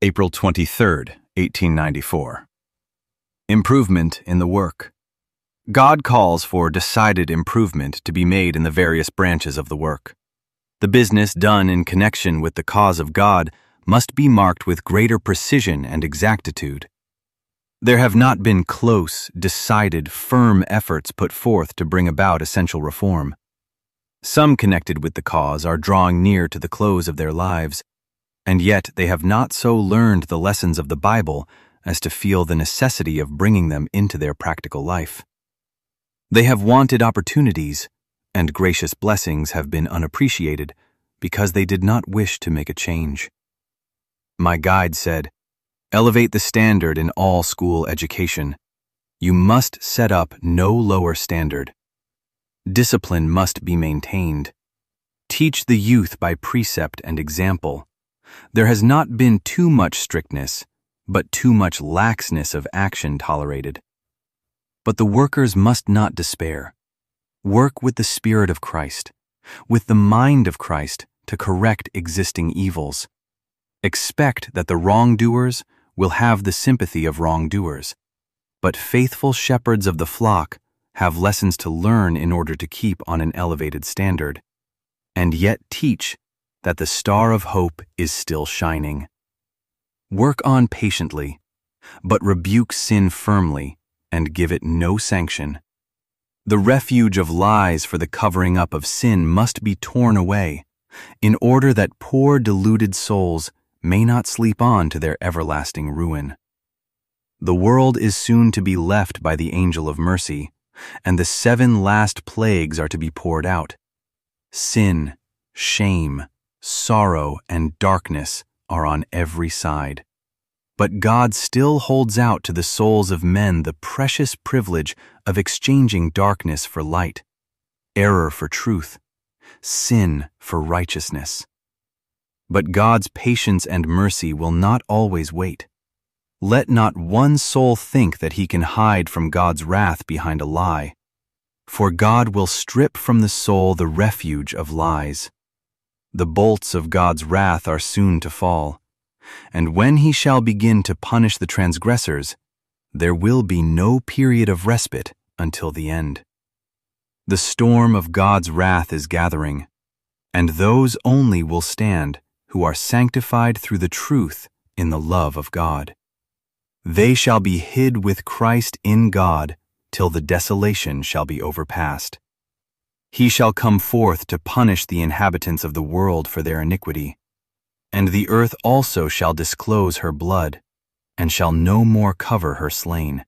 April 23, 1894. Improvement in the work. God calls for decided improvement to be made in the various branches of the work. The business done in connection with the cause of God must be marked with greater precision and exactitude. There have not been close, decided, firm efforts put forth to bring about essential reform. Some connected with the cause are drawing near to the close of their lives, and yet they have not so learned the lessons of the Bible as to feel the necessity of bringing them into their practical life. They have wanted opportunities, and gracious blessings have been unappreciated because they did not wish to make a change. My guide said, "Elevate the standard in all school education. You must set up no lower standard. Discipline must be maintained. Teach the youth by precept and example. There has not been too much strictness, but too much laxness of action tolerated. But the workers must not despair. Work with the Spirit of Christ, with the mind of Christ to correct existing evils. Expect that the wrongdoers will have the sympathy of wrongdoers, but faithful shepherds of the flock have lessons to learn in order to keep on an elevated standard, and yet teach that the star of hope is still shining. Work on patiently, but rebuke sin firmly and give it no sanction. The refuge of lies for the covering up of sin must be torn away, in order that poor deluded souls may not sleep on to their everlasting ruin. The world is soon to be left by the angel of mercy, and the 7 last plagues are to be poured out. Sin, shame, sorrow, and darkness are on every side. But God still holds out to the souls of men the precious privilege of exchanging darkness for light, error for truth, sin for righteousness. But God's patience and mercy will not always wait. Let not one soul think that he can hide from God's wrath behind a lie, for God will strip from the soul the refuge of lies. The bolts of God's wrath are soon to fall, and when he shall begin to punish the transgressors, there will be no period of respite until the end. The storm of God's wrath is gathering, and those only will stand who are sanctified through the truth in the love of God. They shall be hid with Christ in God till the desolation shall be overpast. He shall come forth to punish the inhabitants of the world for their iniquity, and the earth also shall disclose her blood, and shall no more cover her slain.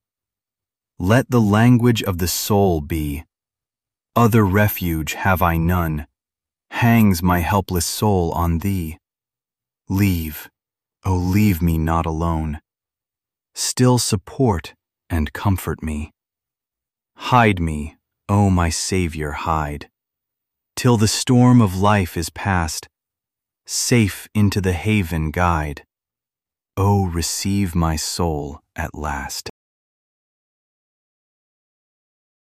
Let the language of the soul be, "Other refuge have I none, hangs my helpless soul on thee. Leave, oh leave me not alone. Still support and comfort me. Hide me, O my Savior, hide, till the storm of life is past, safe into the haven guide. O receive my soul at last."